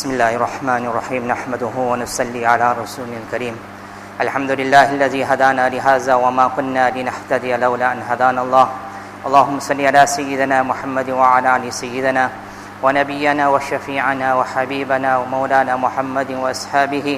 بسم الله الرحمن الرحيم نحمده ونصلي على رسوله الكريم الحمد لله الذي هدانا لهذا وما كنا لنهتدي لولا أن هدانا الله اللهم صل على سيدنا محمد وعلى آل سيدنا ونبينا وشفيعنا وحبيبنا ومولانا محمد وأصحابه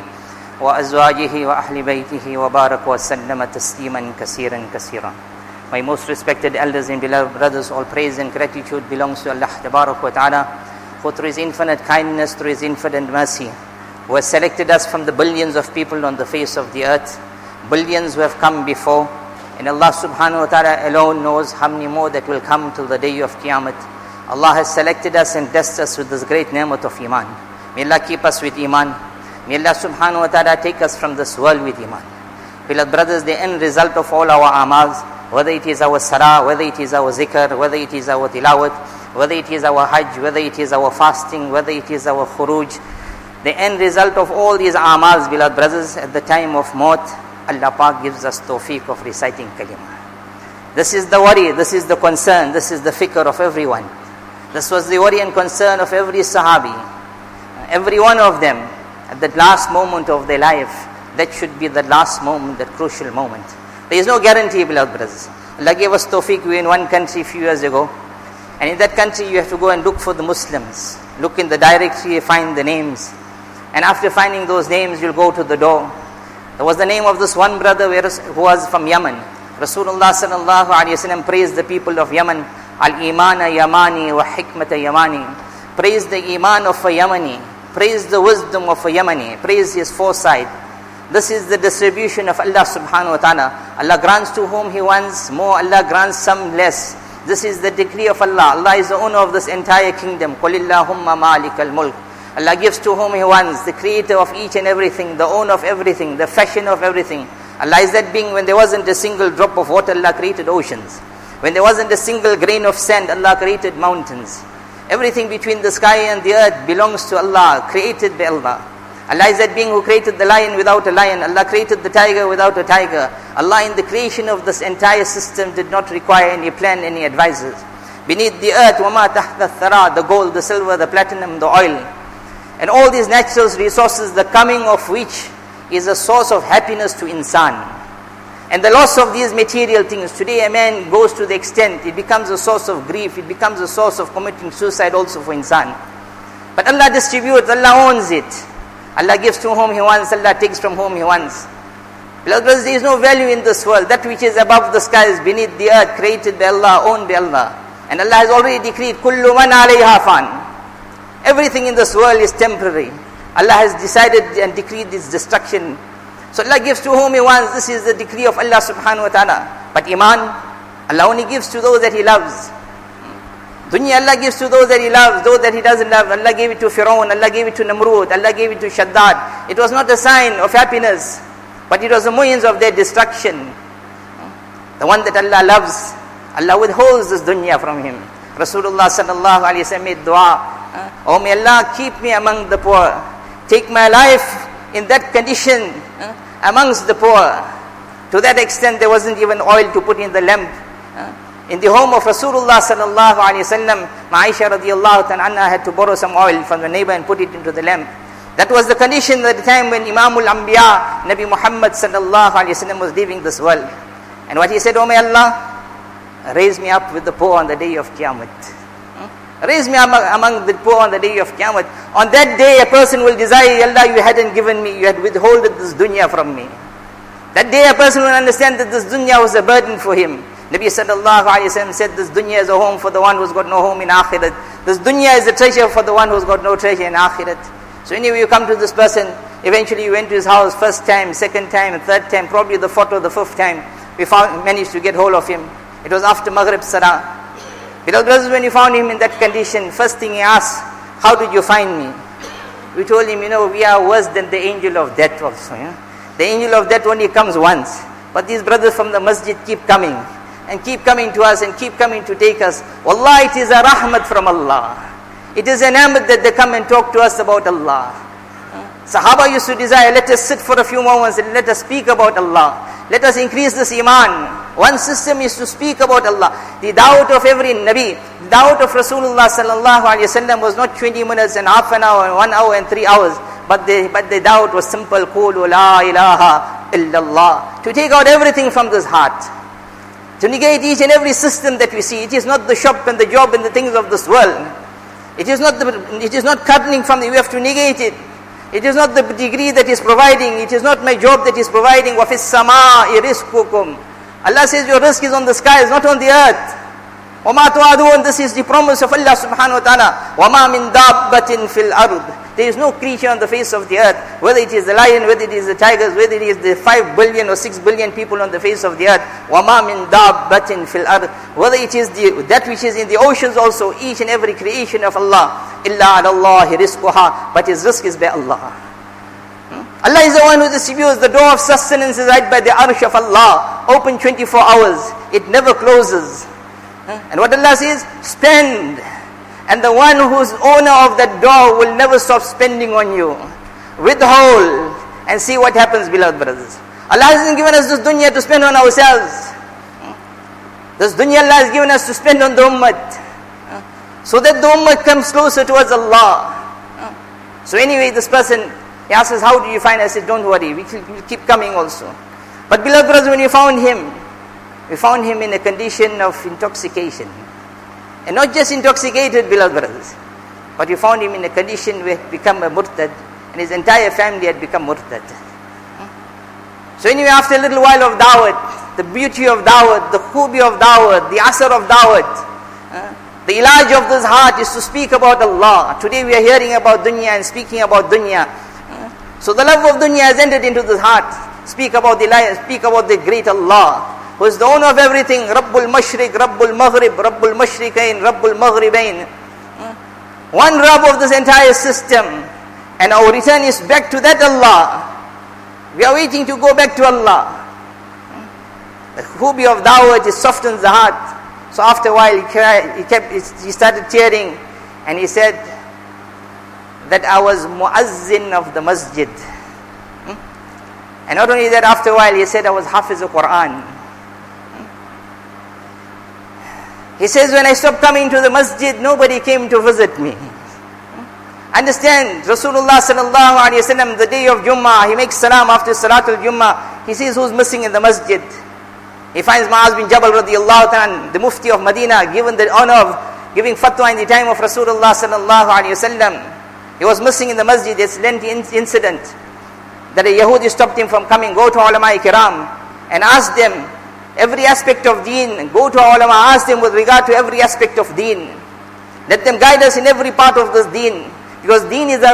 وأزواجه وأهل بيته وبارك وسلم تسليما كثيرا كثيرا. My most respected elders and beloved brothers, all praise and gratitude belongs to Allah Tabarak wa Ta'ala, who through His infinite kindness, through His infinite mercy, who has selected us from the billions of people on the face of the earth, billions who have come before, and Allah Subhanahu wa Ta'ala alone knows how many more that will come till the day of Qiyamah. Allah has selected us and blessed us with this great ni'mat of Iman. May Allah keep us with Iman. May Allah Subhanahu wa Ta'ala take us from this world with Iman. Beloved brothers, the end result of all our amals, whether it is our salah, whether it is our zikr, whether it is our tilawat, whether it is our hajj, whether it is our fasting, whether it is our khuruj, the end result of all these amals, beloved brothers, at the time of maut, Allah Pak gives us tawfiq of reciting kalimah. This is the worry, this is the concern, this is the fikr of everyone. This was the worry and concern of every sahabi. Every one of them, at the last moment of their life, that should be the last moment, that crucial moment. There is no guarantee, beloved brothers. Allah gave us tawfiq. We were in one country a few years ago, and in that country you have to go and look for the Muslims. Look in the directory, find the names, and after finding those names, you'll go to the door. There was the name of this one brother who was from Yemen. Rasulullah sallallahu alaihi wasallam praised the people of Yemen. Al-imana yamani wa hikmata yamani. Praise the iman of a Yemeni. Praise the wisdom of a Yemeni. Praise his foresight. This is the distribution of Allah Subhanahu wa Ta'ala. Allah grants to whom He wants more, Allah grants some less. This is the decree of Allah. Allah is the owner of this entire kingdom. قُلِ اللَّهُمَّ مَالِكَ الْمُلْكِ. Allah gives to whom He wants, the creator of each and everything, the owner of everything, the fashion of everything. Allah is that being. When there wasn't a single drop of water, Allah created oceans. When there wasn't a single grain of sand, Allah created mountains. Everything between the sky and the earth belongs to Allah, created by Allah. Allah is that being who created the lion without a lion. Allah created the tiger without a tiger. Allah in the creation of this entire system did not require any plan, any advisors. Beneath the earth, وَمَا تَحْتَ الثَّرَى, the gold, the silver, the platinum, the oil, and all these natural resources, the coming of which is a source of happiness to insan. And the loss of these material things, today a man goes to the extent, it becomes a source of grief, it becomes a source of committing suicide also for insan. But Allah distributes, Allah owns it. Allah gives to whom He wants, Allah takes from whom He wants. Beloved brothers, there is no value in this world. That which is above the skies, beneath the earth, created by Allah, owned by Allah. And Allah has already decreed, كُلُّ مَنْ عَلَيْهَا فَانٍ. Everything in this world is temporary. Allah has decided and decreed its destruction. So Allah gives to whom He wants. This is the decree of Allah Subhanahu wa Ta'ala. But Iman, Allah only gives to those that He loves. Dunya Allah gives to those that He loves, those that He doesn't love. Allah gave it to Fir'aun, Allah gave it to Namrud, Allah gave it to Shaddad. It was not a sign of happiness, but it was a means of their destruction. The one that Allah loves, Allah withholds this dunya from him. Rasulullah sallallahu alayhi wa sallam made dua, oh may Allah keep me among the poor. Take my life in that condition amongst the poor. To that extent there wasn't even oil to put in the lamp. In the home of Rasulullah sallallahu alayhi wa sallam, Aisha radiyallahu anha had to borrow some oil from the neighbor and put it into the lamp. That was the condition at the time when Imamul Anbiya, Nabi Muhammad sallallahu alayhi wa sallam was leaving this world. And what he said, oh may Allah raise me up with the poor on the day of Qiyamah. Raise me among the poor on the day of Qiyamah. On that day a person will desire, Allah, you hadn't given me, you had withheld this dunya from me. That day a person will understand that this dunya was a burden for him. Nabi sallallahu alayhi wa sallam said, this dunya is a home for the one who's got no home in akhirat. This dunya is a treasure for the one who's got no treasure in akhirat. So anyway, you come to this person, eventually you went to his house first time, second time, third time, probably the fourth or the fifth time. We managed to get hold of him. It was after Maghrib Salah. Beloved brothers, when you found him in that condition, first thing he asked, how did you find me? We told him, we are worse than the angel of death also. The angel of death only comes once. But these brothers from the masjid keep coming. And keep coming to us and keep coming to take us. Wallah, it is a rahmat from Allah. It is an ni'mat that they come and talk to us about Allah. Sahaba used to desire, let us sit for a few moments and let us speak about Allah. Let us increase this iman. One system is to speak about Allah. The da'wat of every Nabi, The da'wah of Rasulullah sallallahu alayhi wasallam was not 20 minutes and half an hour and 1 hour and 3 hours, but the da'wah was simple, qulu la ilaha illallah. To take out everything from this heart. To negate each and every system that we see. It is not the shop and the job and the things of this world. It is not cuddling from the, we have to negate it. It is not the degree that is providing. It is not my job that is providing. وَفِي السَّمَاءِ رِزْقُكُمْ. Allah says your risk is on the skies, not on the earth. وَمَا تُعَدُونَ. This is the promise of Allah subhanahu wa ta'ala. وَمَا مِن دَابَّةٍ فِي الْأَرْضِ. There is no creature on the face of the earth, whether it is the lion, whether it is the tigers, whether it is the 5 billion or 6 billion people on the face of the earth. وَمَا مِن دَابَّةٍ فِي الْأَرْضِ. Whether it is that which is in the oceans also, each and every creation of Allah. إِلَّا عَلَى اللَّهِ رِزْقُهَا. But his risk is by Allah. Allah is the one who distributes. The door of sustenance is right by the arsh of Allah, open 24 hours. It never closes. And what Allah says? Spend. And the one who's owner of that door will never stop spending on you. Withhold and see what happens, beloved brothers. Allah hasn't given us this dunya to spend on ourselves. This dunya Allah has given us to spend on the ummah, so that the ummah comes closer towards Allah. So anyway, this person, he asks us, how do you find? I said, don't worry, we'll keep coming also. But beloved brothers, when we found him in a condition of intoxication. And not just intoxicated, beloved brothers, but we found him in a condition where he had become a murtad, and his entire family had become murtad. So anyway, after a little while of da'wat, the beauty of da'wat, the khubi of da'wat, the asar of da'wat, the ilaj of this heart is to speak about Allah. Today we are hearing about dunya and speaking about dunya. So the love of dunya has entered into this heart. Speak about the great Allah, who is the owner of everything. Rabbul Mashriq, Rabbul Maghrib, Rabbul Mashriqain, Rabbul Maghribain. One Rabb of this entire system. And our return is back to that Allah. We are waiting to go back to Allah. The khubi of da'wah, it softens the heart. So after a while he started tearing, and he said that I was muazzin of the masjid. And not only that, after a while he said I was hafiz of Quran. He says, when I stopped coming to the masjid, nobody came to visit me. Understand, Rasulullah sallallahu alayhi wa sallam, the day of Jummah, he makes salam after Salatul Jummah. He sees who's missing in the masjid. He finds Mu'az bin Jabal radiallahu ta'ala, the mufti of Medina, given the honor of giving fatwa in the time of Rasulullah sallallahu alayhi wa sallam. He was missing in the masjid. This lengthy incident that a Yahudi stopped him from coming. Go to ulama kiram and ask them every aspect of deen. Go to ulama, ask them with regard to every aspect of deen. Let them guide us in every part of this deen. Because deen is a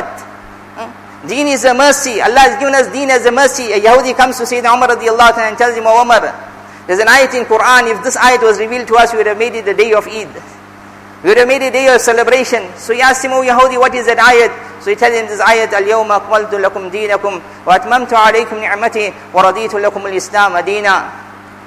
rahmat. Deen is a mercy. Allah has given us deen as a mercy. A Yahudi comes to Sayyidina Umar radiallahu ta'ala and tells him, O Umar, there's an ayat in Quran. If this ayat was revealed to us, we would have made it the day of Eid. We would have made it a day of celebration. So he asked him, O Yahudi, what is that ayat? So he tells him this ayat, Al-yawma akmaltu lakum deenakum wa atmamtu alaykum ni'mati wa raditu lakum al-islam adina.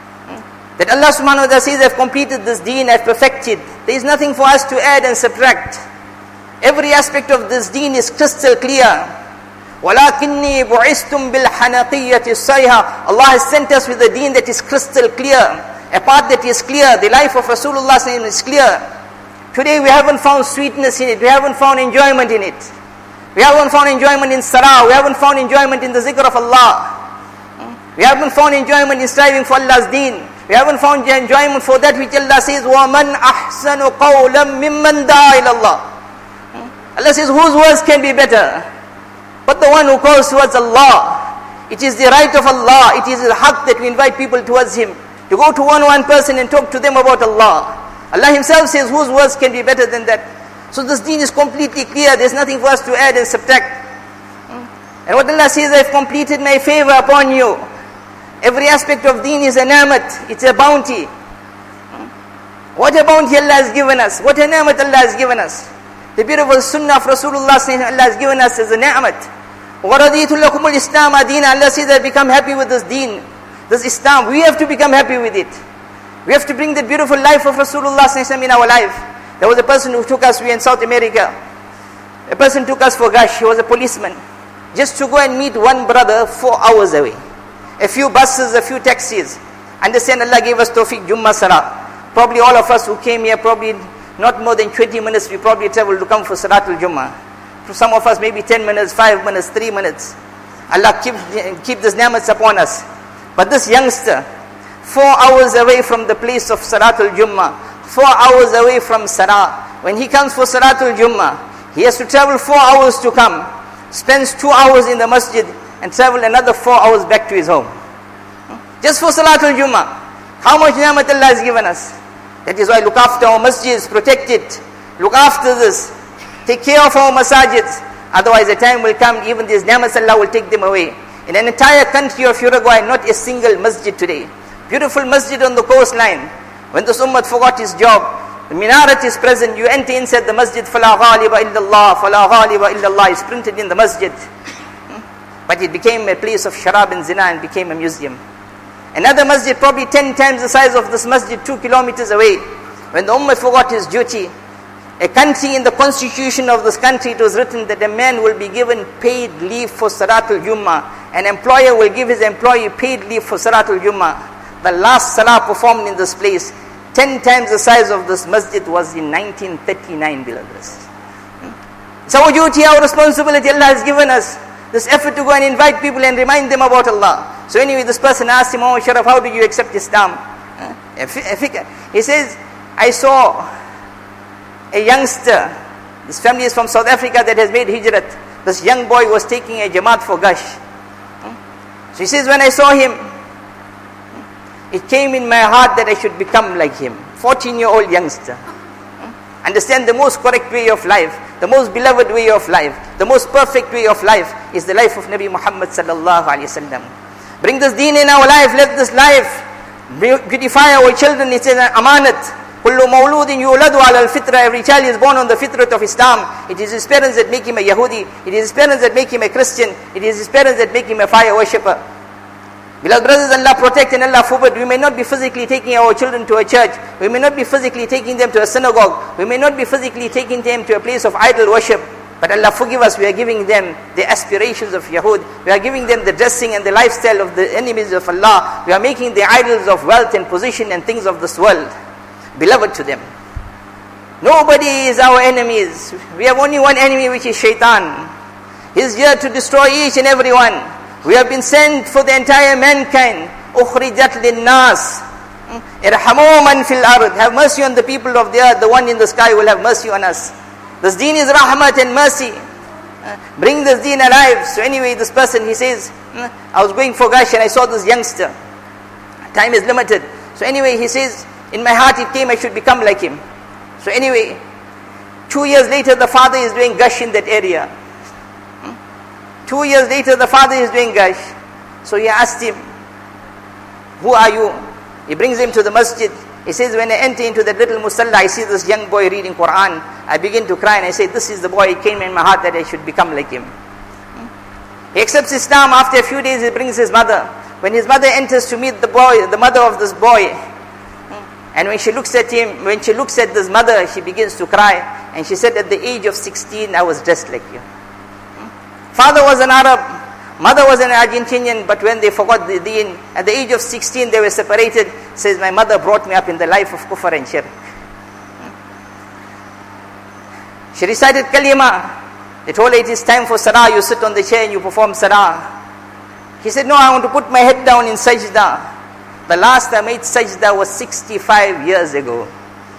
That Allah subhanahu wa ta'ala says, I've completed this deen, I've perfected. There is nothing for us to add and subtract. Every aspect of this deen is crystal clear. وَلَكِنِّي بُعِثْتُمْ بِالْحَنَقِيَّةِ الصَّيْحَةِ. Allah has sent us with a deen that is crystal clear. A path that is clear. The life of Rasulullah is clear. Today we haven't found sweetness in it. We haven't found enjoyment in it. We haven't found enjoyment in salah. We haven't found enjoyment in the zikr of Allah. We haven't found enjoyment in striving for Allah's deen. We haven't found enjoyment for that which Allah says, وَمَنْ أَحْسَنُ قَوْلًا مِمَّنْ دَعَا إِلَى اللَّهِ. Allah says, whose words can be better? But the one who calls towards Allah. It is the right of Allah. It is the haqq that we invite people towards Him. To go to one person and talk to them about Allah. Allah Himself says, whose words can be better than that? So this deen is completely clear. There's nothing for us to add and subtract. And what Allah says, I've completed my favor upon you. Every aspect of deen is a ni'mat. It's a bounty. What a bounty Allah has given us. What a ni'mat Allah has given us. The beautiful sunnah of Rasulullah Allah has given us as a ni'mat. وَرَضِيتُ لَكُمُ الْإِسْلَامَ دِينًا. Allah says, I become happy with this deen, this Islam. We have to become happy with it. We have to bring the beautiful life of Rasulullah in our life. There was a person who took us, we in South America. A person took us for Gash. He was a policeman. Just to go and meet one brother 4 hours away. A few buses, a few taxis. Understand, Allah gave us tawfiq, Jummah Salah. Probably all of us who came here, probably not more than 20 minutes we probably travel to come for Salatul Jummah. For some of us maybe 10 minutes, 5 minutes, 3 minutes. Allah keep this ni'mats upon us. But this youngster, 4 hours away from the place of Salatul Jummah, 4 hours away from Salah. When he comes for Salatul Jummah, he has to travel 4 hours to come, spends 2 hours in the masjid, and travel another 4 hours back to his home. Just for Salatul Jummah. How much ni'mat Allah has given us. That is why look after our masjids, protect it. Look after this. Take care of our masajids. Otherwise a time will come, even these ni'mats Allah will take them away. In an entire country of Uruguay, not a single masjid today. Beautiful masjid on the coastline. When this ummah forgot his job, the minaret is present. You enter inside the masjid, فَلَا غَالِبَ إِلَّا اللَّهِ فَلَا غَالِبَ إِلَّا اللَّهِ is printed in the masjid. But it became a place of sharab and zina and became a museum. Another masjid, probably 10 times the size of this masjid, 2 kilometers away. When the ummah forgot his duty, a country, in the constitution of this country, it was written that a man will be given paid leave for Salatul Jummah. An employer will give his employee paid leave for Salatul Jummah. The last salah performed in this place, 10 times the size of this masjid, was in 1939, beloveds. It's our duty, our responsibility Allah has given us. This effort to go and invite people and remind them about Allah. So anyway, this person asked him, "Oh Sharaf, how did you accept Islam?" He says, "I saw a youngster, this family is from South Africa that has made hijrat. This young boy was taking a Jamaat for Gash. So he says, when I saw him, it came in my heart that I should become like him." 14-year-old youngster. Understand, the most correct way of life, the most beloved way of life, the most perfect way of life is the life of Nabi Muhammad sallallahu alaihi wasallam. Bring this deen in our life, let this life beautify our children. It's an amanat. Kullu mawludin yuladu ala al-fitra. Every child is born on the fitrat of Islam. It is his parents that make him a Yahudi. It is his parents that make him a Christian. It is his parents that make him a fire worshipper. Beloved brothers, Allah protect and Allah forbid. We may not be physically taking our children to a church. We may not be physically taking them to a synagogue. We may not be physically taking them to a place of idol worship. But Allah forgive us, we are giving them the aspirations of Yahud. We are giving them the dressing and the lifestyle of the enemies of Allah. We are making the idols of wealth and position and things of this world beloved to them. Nobody is our enemies. We have only one enemy, which is shaitan. He is here to destroy each and every one. We have been sent for the entire mankind. أُخْرِجَتْ لِلنَّاسِ إِرْحَمُوا مَنْ فِي الْأَرْضِ. Have mercy on the people of the earth. The one in the sky will have mercy on us. This deen is rahmat and mercy. Bring this deen alive. So anyway, this person, he says, I was going for Gash and I saw this youngster. Time is limited. So anyway, he says, in my heart it came I should become like him. So anyway, 2 years later the father is doing Gash in that area. 2 years later the father is doing Gash. So he asked him, who are you? He brings him to the masjid. He says, when I enter into that little musalla, I see this young boy reading Quran. I begin to cry and I say, this is the boy. It came in my heart that I should become like him. He accepts Islam. After a few days, he brings his mother. When his mother enters to meet the boy, the mother of this boy, and when she looks at him, when she looks at this mother, she begins to cry. And she said, at the age of 16, I was dressed like you. Father was an Arab, mother was an Argentinian, but when they forgot the deen, at the age of 16 they were separated. Says, my mother brought me up in the life of kufr and shirk. She recited kalima. They told her, it is time for salah. You sit on the chair and you perform salah. He said, no, I want to put my head down in sajda. The last I made sajda was 65 years ago.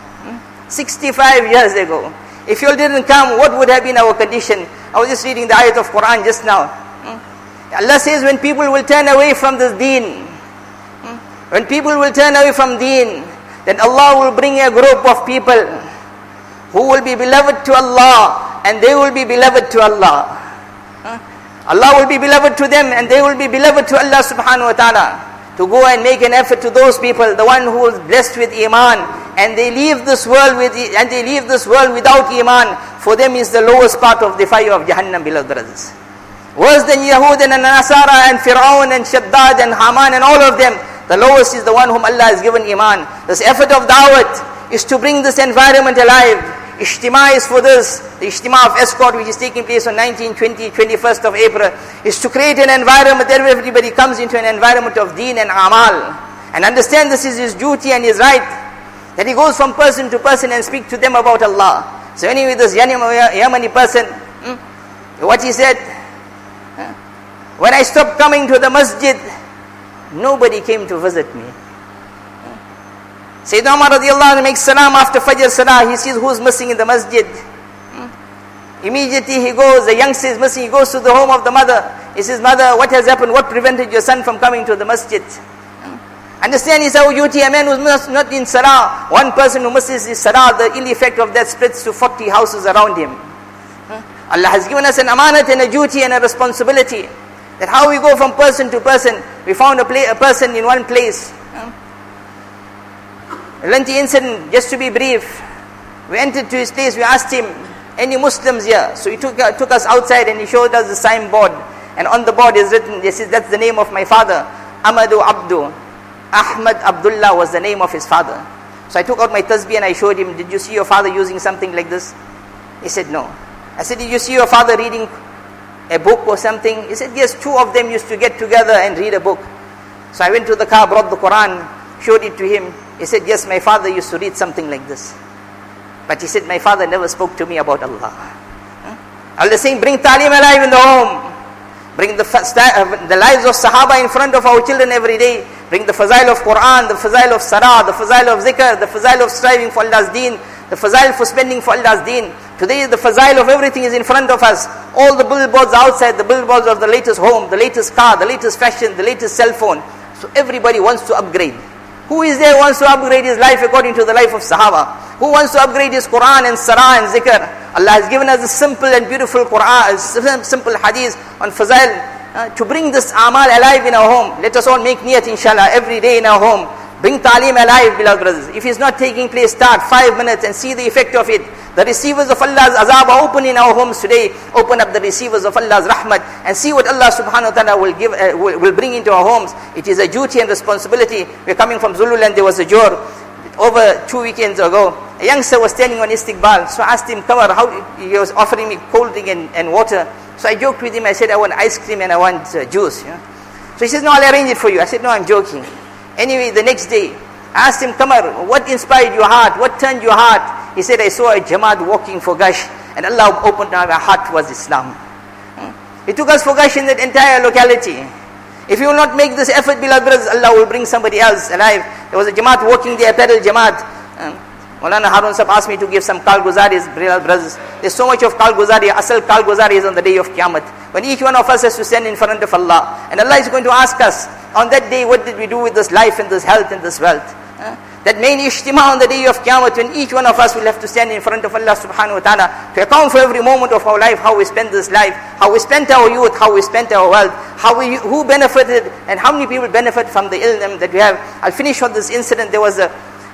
65 years ago. If you all didn't come, what would have been our condition? I was just reading the ayat of Quran just now. Allah says, when people will turn away from this deen, when people will turn away from deen, then Allah will bring a group of people who will be beloved to Allah and they will be beloved to Allah. Allah will be beloved to them and they will be beloved to Allah subhanahu wa ta'ala. To go and make an effort to those people, the one who is blessed with iman, and they leave this world without iman. For them is the lowest part of the fire of Jahannam, beloved brothers. Worse than Yahud and Nasara and Fir'aun and Shaddad and Haman and all of them, the lowest is the one whom Allah has given iman. This effort of da'wat is to bring this environment alive. Ijtima is for this. The Ijtima of Escort, which is taking place on 19, 20, 21st of April, is to create an environment where everybody comes into an environment of deen and amal. And understand this is his duty and his right. that he goes from person to person and speak to them about Allah. So anyway, this Yemeni person, what he said, when I stopped coming to the masjid, nobody came to visit me. Sayyidina Umar radiallahu anhu makes salam after Fajr Salah. He sees who's missing in the masjid. Immediately he goes, the youngster is missing, he goes to the home of the mother. He says, mother, what has happened? What prevented your son from coming to the masjid? Understand, is our duty. A man who's not in Salah, one person who misses his Salah, the ill effect of that spreads to 40 houses around him. Allah has given us an amanat and a duty and a responsibility. That how we go from person to person. We found a person in one place. A lengthy incident, just to be brief. We entered to his place, we asked him, any Muslims here? So he took us outside and he showed us the signboard. And on the board is written, this is, that's the name of my father, Amadu Abdu. Ahmad Abdullah was the name of his father. So I took out my tasbih and I showed him, did you see your father using something like this? He said, no. I said, did you see your father reading a book or something? He said, yes, two of them used to get together and read a book. So I went to the car, brought the Quran, showed it to him. He said, yes, my father used to read something like this. But he said, my father never spoke to me about Allah. Allah is saying, bring Talim alive in the home. Bring the lives of Sahaba in front of our children every day. Bring the fazail of Quran, the fazail of Salah, the fazail of Zikr, the fazail of striving for Allah's deen, the fazail for spending for Allah's deen. Today the fazail of everything is in front of us. All the billboards outside, the billboards of the latest home, the latest car, the latest fashion, the latest cell phone. So everybody wants to upgrade. Who is there who wants to upgrade his life according to the life of Sahaba? Who wants to upgrade his Quran and Salah and Zikr? Allah has given us a simple and beautiful Quran, simple hadith on fazail. To bring this amal alive in our home. Let us all make niyat inshallah every day in our home. Bring talim alive, beloved brothers. If it's not taking place, start 5 minutes and see the effect of it. The receivers of Allah's azab are open in our homes today. Open up the receivers of Allah's rahmat and see what Allah subhanahu wa ta'ala will bring into our homes. It is a duty and responsibility. We're coming from Zululand. There was a jor over 2 weekends ago. A youngster was standing on istiqbal. So I asked him, Kamar, he was offering me cold drink and water. So I joked with him. I said, I want ice cream and I want juice. So he says, no, I'll arrange it for you. I said, no, I'm joking. Anyway, the next day, I asked him, Kamar, what inspired your heart? What turned your heart? He said, I saw a Jamaat walking for Gash and Allah opened my heart towards Islam. He took us for Gash in that entire locality. If you will not make this effort, beloved brothers, Allah will bring somebody else alive. There was a Jamaat walking there, pedal Jamaat. Maulana Harun Sahib asked me to give some Kalguzaris, brothers. There's so much of Kalguzari, Asal Kalguzari is on the day of Qiyamah. When each one of us has to stand in front of Allah. And Allah is going to ask us, on that day, what did we do with this life and this health and this wealth? That main ishtima on the day of Qiyamah, when each one of us will have to stand in front of Allah subhanahu wa ta'ala to account for every moment of our life, how we spent this life, how we spent our youth, how we spent our wealth, who benefited and how many people benefit from the ilm that we have. I'll finish on this incident. There was a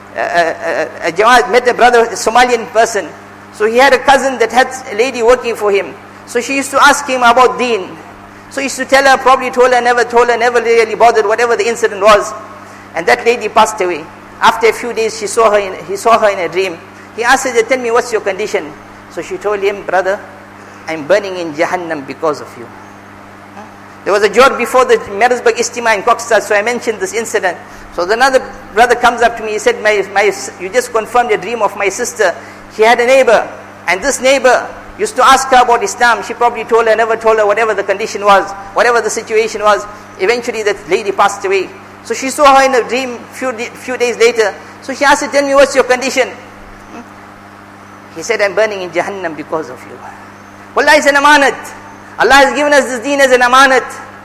Jamaat met a brother, a Somalian person. So he had a cousin that had a lady working for him. So she used to ask him about deen. So he used to tell her, probably told her, never really bothered, whatever the incident was. And that lady passed away. After a few days, he saw her in a dream. He asked her, tell me, what's your condition? So she told him, brother, I'm burning in Jahannam because of you. There was a job before the Mersburg Istima in Kokstad, so I mentioned this incident. So another brother comes up to me, he said, you just confirmed a dream of my sister. She had a neighbor, and this neighbor used to ask her about Islam. She probably told her, never told her, whatever the condition was, whatever the situation was. Eventually that lady passed away. So she saw her in a dream few days later. So she asked her, tell me, what's your condition? He said, I'm burning in Jahannam because of you. Wallah, is an amanat. Allah has given us this deen as an amanat.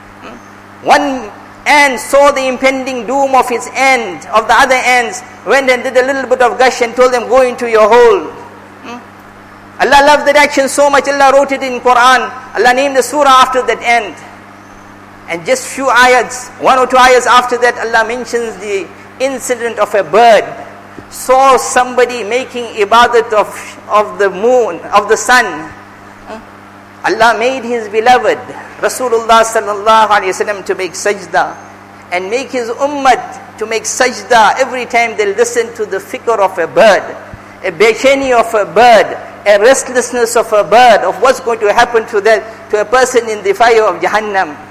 One ant saw the impending doom of its end, of the other ants, went and did a little bit of gush and told them, go into your hole. Allah loved that action so much, Allah wrote it in Quran. Allah named the surah after that ant. And just few ayats, 1 or 2 ayats after that, Allah mentions the incident of a bird. Saw somebody making ibadat of the moon, of the sun. Allah made His beloved Rasulullah sallallahu alaihi wasallam to make sajda and make his ummah to make sajda every time they listen to the fikr of a bird, a beshani of a bird, a restlessness of a bird, of what's going to happen to a person in the fire of Jahannam.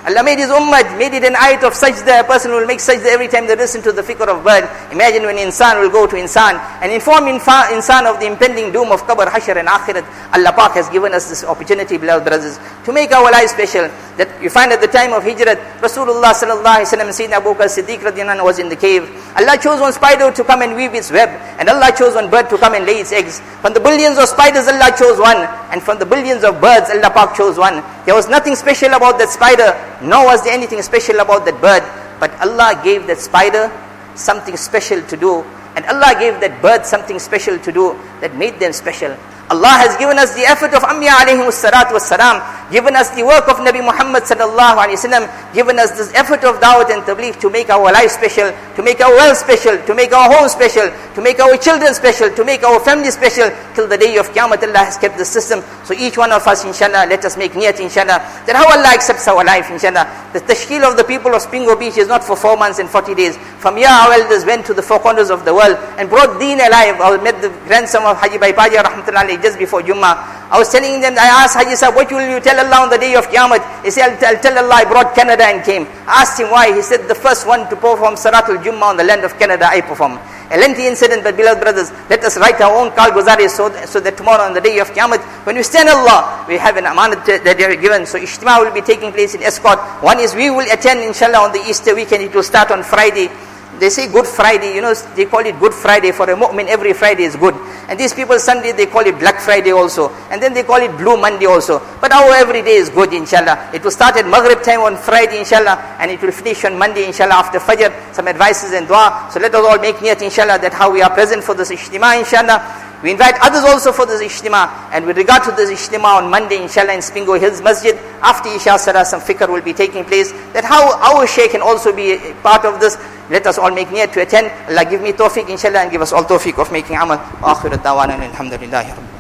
Allah made His ummah, made it an ayat of sajda. A person will make sajda every time they listen to the fikr of bird. Imagine when insan will go to insan and inform insan of the impending doom of qabr, hashr and akhirat. Allah Pak has given us this opportunity, beloved brothers, to make our lives special. That you find at the time of hijrat, Rasulullah sallallahu alaihi wasallam, Sayyidina Abu Bakr Siddiq radhiyallahu anhu was in the cave. Allah chose one spider to come and weave its web, and Allah chose one bird to come and lay its eggs. From the billions of spiders, Allah chose one, and from the billions of birds, Allah Pak chose one. There was nothing special about that spider, nor was there anything special about that bird, but Allah gave that spider something special to do, and Allah gave that bird something special to do that made them special. Allah has given us the effort of Anbiya alayhimus salatu wassalam, given us the work of Nabi Muhammad sallallahu alayhi wasallam, given us this effort of da'wat and tabligh to make our life special, to make our wealth special, to make our home special, to make our children special, to make our family special. Till the day of Qiyamah, Allah has kept the system. So each one of us, inshallah, let us make niyat, inshallah, that how Allah accepts our life, inshallah. The tashkil of the people of Spingo Beach is not for 4 months and 40 days. From here, our elders went to the four corners of the world and brought deen alive. I met the grandson of Haji Baipaja rahmatullahi just before Jummah. I was telling them, I asked Haji Sahib, what will you tell Allah on the day of Qiyamah? He said, I'll tell Allah I brought Canada and came. I asked him why. He said, the first one to perform Salatul Jummah on the land of Canada, I performed. A lengthy incident, but beloved brothers, let us write our own Kal Guzari so that tomorrow on the day of Qiyamah, when we stand Allah, we have an amanat that they are given. So Ijtima will be taking place in Escort. One is we will attend, inshallah, on the Easter weekend. It will start on Friday. They say Good Friday, they call it Good Friday. For a mu'min, every Friday is good. And these people, Sunday, they call it Black Friday also. And then they call it Blue Monday also. But our every day is good, inshallah. It will start at Maghrib time on Friday, inshallah. And it will finish on Monday, inshallah, after Fajr. Some advices and dua. So let us all make niyat, inshallah, that how we are present for this Ijtima, inshallah. We invite others also for this Ijtima. And with regard to this Ijtima on Monday, inshallah, in Spingo Hills Masjid, after Isha Salah, some fikr will be taking place. That how our Shaykh can also be part of this. Let us all make niyat to attend. Allah give me tawfiq, inshallah, and give us all tawfiq of making amal. Wa akhirat dawana alhamdulillahi rabbil.